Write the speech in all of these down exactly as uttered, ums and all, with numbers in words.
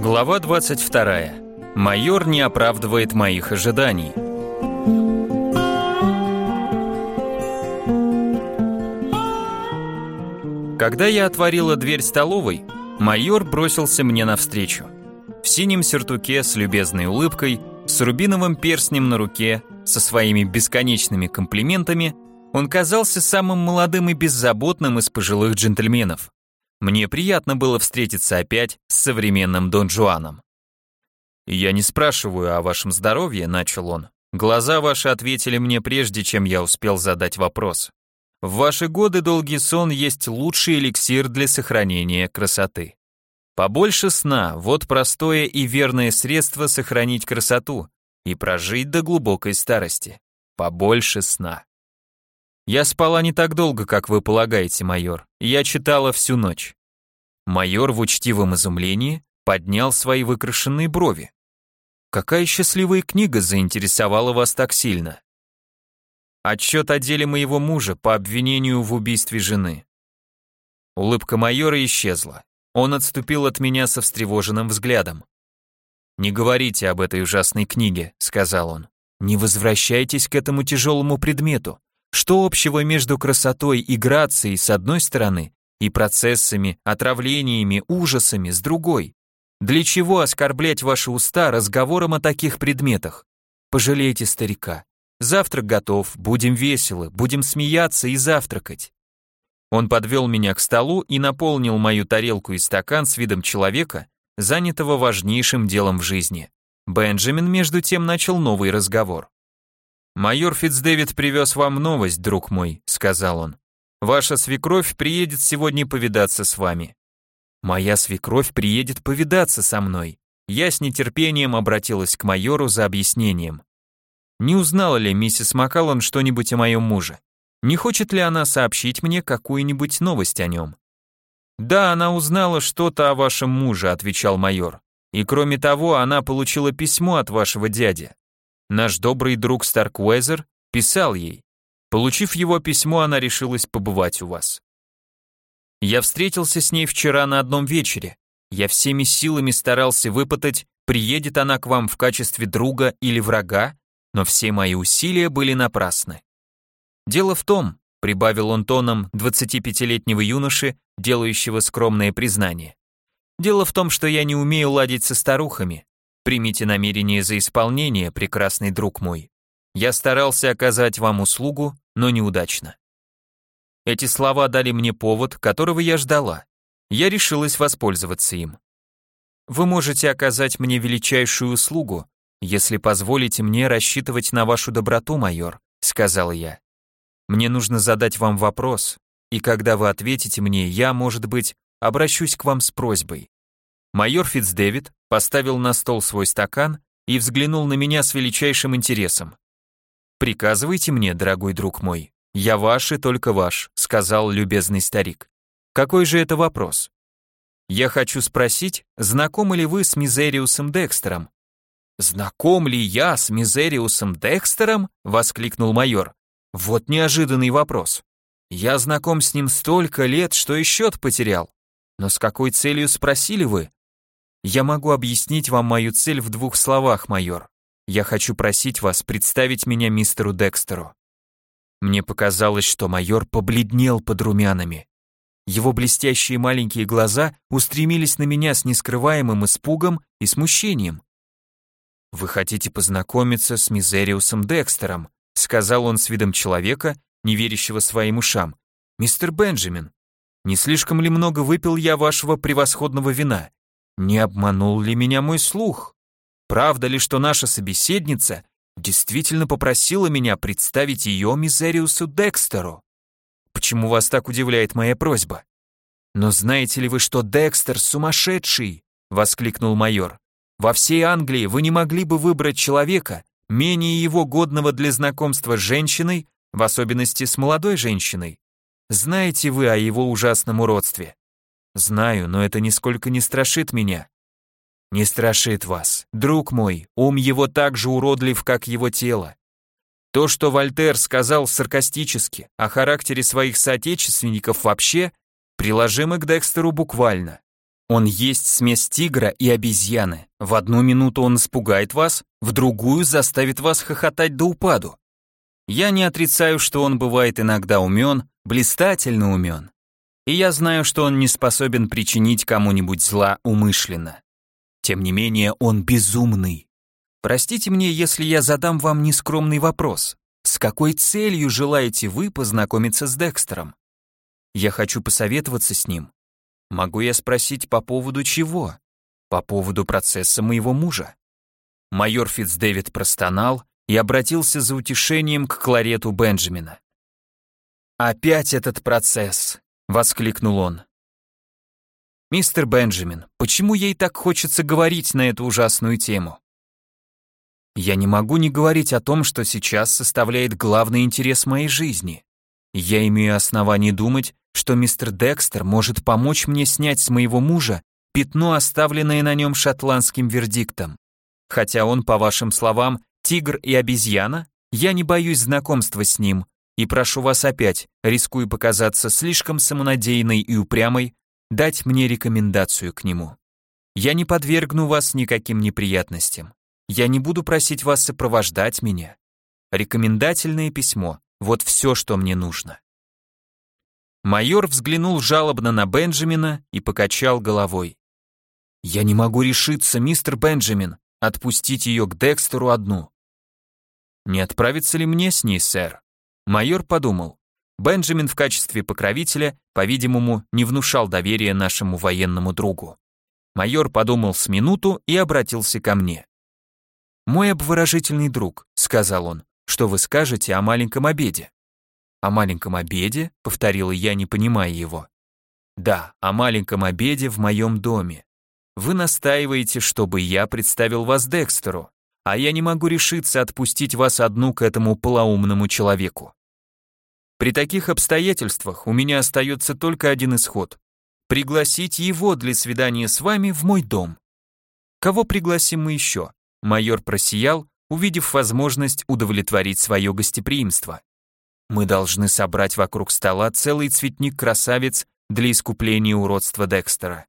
Глава двадцать вторая. Майор не оправдывает моих ожиданий. Когда я отворила дверь столовой, майор бросился мне навстречу. В синем сюртуке с любезной улыбкой, с рубиновым перстнем на руке, со своими бесконечными комплиментами, он казался самым молодым и беззаботным из пожилых джентльменов. Мне приятно было встретиться опять с современным Дон Жуаном. «Я не спрашиваю о вашем здоровье», — начал он. «Глаза ваши ответили мне прежде, чем я успел задать вопрос. В ваши годы долгий сон есть лучший эликсир для сохранения красоты. Побольше сна — вот простое и верное средство сохранить красоту и прожить до глубокой старости. Побольше сна». «Я спала не так долго, как вы полагаете, майор. Я читала всю ночь». Майор в учтивом изумлении поднял свои выкрашенные брови. «Какая счастливая книга заинтересовала вас так сильно?» «Отчет о деле моего мужа по обвинению в убийстве жены». Улыбка майора исчезла. Он отступил от меня со встревоженным взглядом. «Не говорите об этой ужасной книге», — сказал он. «Не возвращайтесь к этому тяжелому предмету. Что общего между красотой и грацией с одной стороны и процессами, отравлениями, ужасами с другой? Для чего оскорблять ваши уста разговором о таких предметах? Пожалейте старика. Завтрак готов, будем веселы, будем смеяться и завтракать». Он подвел меня к столу и наполнил мою тарелку и стакан с видом человека, занятого важнейшим делом в жизни. Бенджамин, между тем, начал новый разговор. «Майор Фицдэвид привез вам новость, друг мой», — сказал он. «Ваша свекровь приедет сегодня повидаться с вами». «Моя свекровь приедет повидаться со мной». Я с нетерпением обратилась к майору за объяснением. «Не узнала ли миссис Маккаллан что-нибудь о моем муже? Не хочет ли она сообщить мне какую-нибудь новость о нем?» «Да, она узнала что-то о вашем муже», — отвечал майор. «И кроме того, она получила письмо от вашего дяди. Наш добрый друг Старквезер писал ей. Получив его письмо, она решилась побывать у вас. Я встретился с ней вчера на одном вечере. Я всеми силами старался выпытать, приедет она к вам в качестве друга или врага, но все мои усилия были напрасны. Дело в том, прибавил он тоном двадцатипятилетнего юноши, делающего скромное признание. Дело в том, что я не умею ладить со старухами. Примите намерение за исполнение, прекрасный друг мой. Я старался оказать вам услугу, но неудачно». Эти слова дали мне повод, которого я ждала. Я решилась воспользоваться им. «Вы можете оказать мне величайшую услугу, если позволите мне рассчитывать на вашу доброту, майор», — сказала я. «Мне нужно задать вам вопрос, и когда вы ответите мне, я, может быть, обращусь к вам с просьбой». Майор Фицдэвид поставил на стол свой стакан и взглянул на меня с величайшим интересом. «Приказывайте мне, дорогой друг мой. Я ваш и только ваш», — сказал любезный старик. «Какой же это вопрос?» «Я хочу спросить, знакомы ли вы с Мизериусом Декстером?» «Знаком ли я с Мизериусом Декстером?» — воскликнул майор. «Вот неожиданный вопрос. Я знаком с ним столько лет, что и счет потерял. Но с какой целью, спросили вы?» «Я могу объяснить вам мою цель в двух словах, майор. Я хочу просить вас представить меня мистеру Декстеру». Мне показалось, что майор побледнел под румянами. Его блестящие маленькие глаза устремились на меня с нескрываемым испугом и смущением. «Вы хотите познакомиться с Мизериусом Декстером», сказал он с видом человека, не верящего своим ушам. «Мистер Бенджамин, не слишком ли много выпил я вашего превосходного вина? Не обманул ли меня мой слух? Правда ли, что наша собеседница действительно попросила меня представить ее Мизериусу Декстеру? Почему вас так удивляет моя просьба? Но знаете ли вы, что Декстер сумасшедший?» — воскликнул майор. «Во всей Англии вы не могли бы выбрать человека, менее его годного для знакомства с женщиной, в особенности с молодой женщиной. Знаете вы о его ужасном уродстве?» «Знаю, но это нисколько не страшит меня». «Не страшит вас, друг мой, ум его так же уродлив, как его тело. То, что Вольтер сказал саркастически о характере своих соотечественников вообще, приложимо к Декстеру буквально. Он есть смесь тигра и обезьяны. В одну минуту он испугает вас, в другую заставит вас хохотать до упаду. Я не отрицаю, что он бывает иногда умен, блистательно умен. И я знаю, что он не способен причинить кому-нибудь зла умышленно. Тем не менее, он безумный. Простите мне, если я задам вам нескромный вопрос. С какой целью желаете вы познакомиться с Декстером? Я хочу посоветоваться с ним. Могу я спросить, по поводу чего? По поводу процесса моего мужа. Майор Фицдэвид простонал и обратился за утешением к кларету Бенджамина. «Опять этот процесс!» — воскликнул он. «Мистер Бенджамин, почему ей так хочется говорить на эту ужасную тему?» «Я не могу не говорить о том, что сейчас составляет главный интерес моей жизни. Я имею основание думать, что мистер Декстер может помочь мне снять с моего мужа пятно, оставленное на нем шотландским вердиктом. Хотя он, по вашим словам, тигр и обезьяна, я не боюсь знакомства с ним и прошу вас опять, рискуя показаться слишком самонадеянной и упрямой, дать мне рекомендацию к нему. Я не подвергну вас никаким неприятностям. Я не буду просить вас сопровождать меня. Рекомендательное письмо — вот все, что мне нужно». Майор взглянул жалобно на Бенджамина и покачал головой. «Я не могу решиться, мистер Бенджамин, отпустить ее к Декстеру одну». «Не отправиться ли мне с ней, сэр?» Майор подумал. Бенджамин в качестве покровителя, по-видимому, не внушал доверия нашему военному другу. Майор подумал с минуту и обратился ко мне. «Мой обворожительный друг», — сказал он, — «что вы скажете о маленьком обеде?» «О маленьком обеде?» — повторила я, не понимая его. «Да, о маленьком обеде в моем доме. Вы настаиваете, чтобы я представил вас Декстеру, а я не могу решиться отпустить вас одну к этому полоумному человеку. При таких обстоятельствах у меня остается только один исход — пригласить его для свидания с вами в мой дом. Кого пригласим мы еще?» Майор просиял, увидев возможность удовлетворить свое гостеприимство. «Мы должны собрать вокруг стола целый цветник красавиц для искупления уродства Декстера.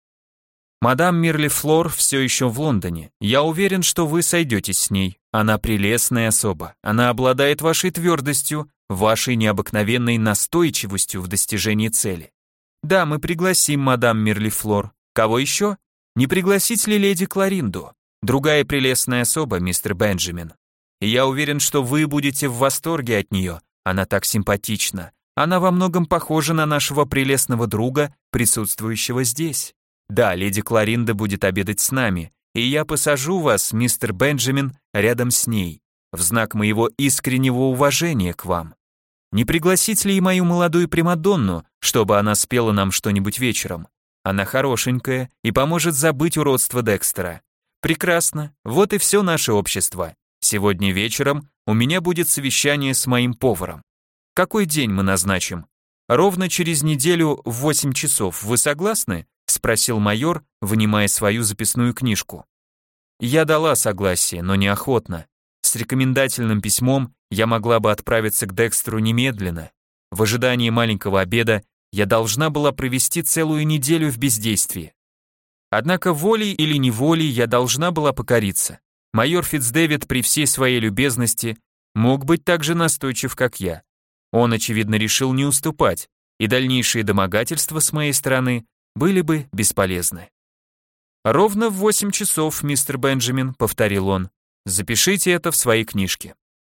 Мадам Мирлифлор все еще в Лондоне. Я уверен, что вы сойдетесь с ней. Она прелестная особа. Она обладает вашей твердостью, вашей необыкновенной настойчивостью в достижении цели. Да, мы пригласим мадам Мирлифлор. Кого еще? Не пригласить ли леди Кларинду? Другая прелестная особа, мистер Бенджамин. И я уверен, что вы будете в восторге от нее. Она так симпатична. Она во многом похожа на нашего прелестного друга, присутствующего здесь. Да, леди Кларинда будет обедать с нами, и я посажу вас, мистер Бенджамин, рядом с ней, в знак моего искреннего уважения к вам. Не пригласить ли и мою молодую примадонну, чтобы она спела нам что-нибудь вечером? Она хорошенькая и поможет забыть уродство Декстера. Прекрасно, вот и все наше общество. Сегодня вечером у меня будет совещание с моим поваром. Какой день мы назначим? Ровно через неделю в восемь часов. Вы согласны? Спросил майор, вынимая свою записную книжку. Я дала согласие, но неохотно. С рекомендательным письмом я могла бы отправиться к Декстеру немедленно. В ожидании маленького обеда я должна была провести целую неделю в бездействии. Однако волей или неволей я должна была покориться. Майор Фицдэвид при всей своей любезности мог быть так же настойчив, как я. Он, очевидно, решил не уступать, и дальнейшие домогательства с моей стороны были бы бесполезны. «Ровно в восемь часов, мистер Бенджамин», — повторил он. «Запишите это в своей книжке».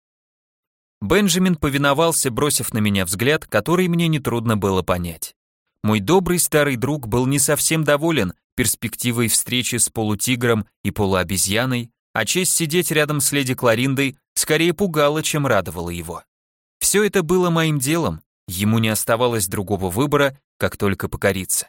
Бенджамин повиновался, бросив на меня взгляд, который мне нетрудно было понять. Мой добрый старый друг был не совсем доволен перспективой встречи с полутигром и полуобезьяной, а честь сидеть рядом с леди Клариндой скорее пугала, чем радовала его. Все это было моим делом, ему не оставалось другого выбора, как только покориться.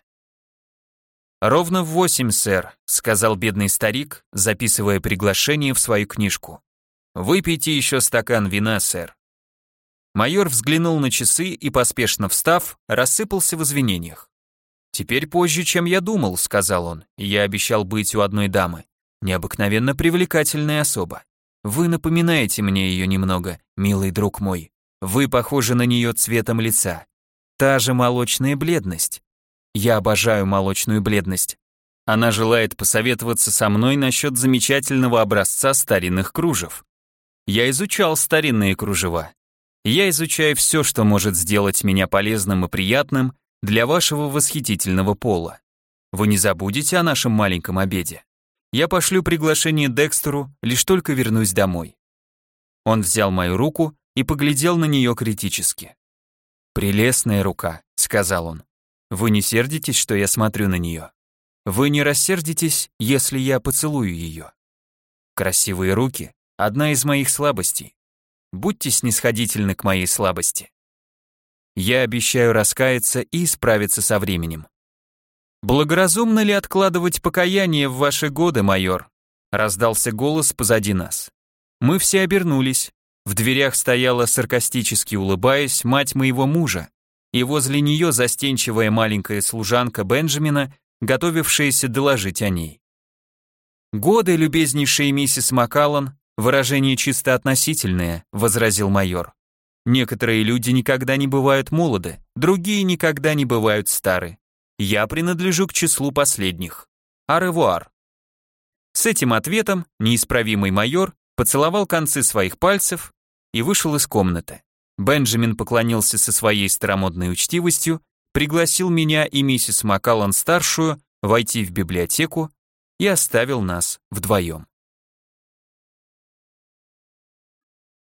«Ровно в восемь, сэр», — сказал бедный старик, записывая приглашение в свою книжку. «Выпейте еще стакан вина, сэр». Майор взглянул на часы и, поспешно встав, рассыпался в извинениях. «Теперь позже, чем я думал», — сказал он, — «я обещал быть у одной дамы. Необыкновенно привлекательная особа. Вы напоминаете мне ее немного, милый друг мой. Вы похожи на нее цветом лица. Та же молочная бледность. Я обожаю молочную бледность. Она желает посоветоваться со мной насчет замечательного образца старинных кружев. Я изучал старинные кружева. Я изучаю все, что может сделать меня полезным и приятным для вашего восхитительного пола. Вы не забудете о нашем маленьком обеде? Я пошлю приглашение Декстеру, лишь только вернусь домой». Он взял мою руку и поглядел на нее критически. «Прелестная рука», — сказал он. «Вы не сердитесь, что я смотрю на нее? Вы не рассердитесь, если я поцелую ее? Красивые руки — одна из моих слабостей. Будьте снисходительны к моей слабости. Я обещаю раскаяться и исправиться со временем». «Благоразумно ли откладывать покаяние в ваши годы, майор?» Раздался голос позади нас. Мы все обернулись. В дверях стояла, саркастически улыбаясь, мать моего мужа, и возле нее застенчивая маленькая служанка Бенджамина, готовившаяся доложить о ней. «Годы, любезнейшая миссис Маккаллан, выражение чисто относительное», возразил майор. «Некоторые люди никогда не бывают молоды, другие никогда не бывают стары. Я принадлежу к числу последних. Аревуар». С этим ответом неисправимый майор поцеловал концы своих пальцев и вышел из комнаты. Бенджамин поклонился со своей старомодной учтивостью, пригласил меня и миссис Маккаллан-старшую войти в библиотеку и оставил нас вдвоем.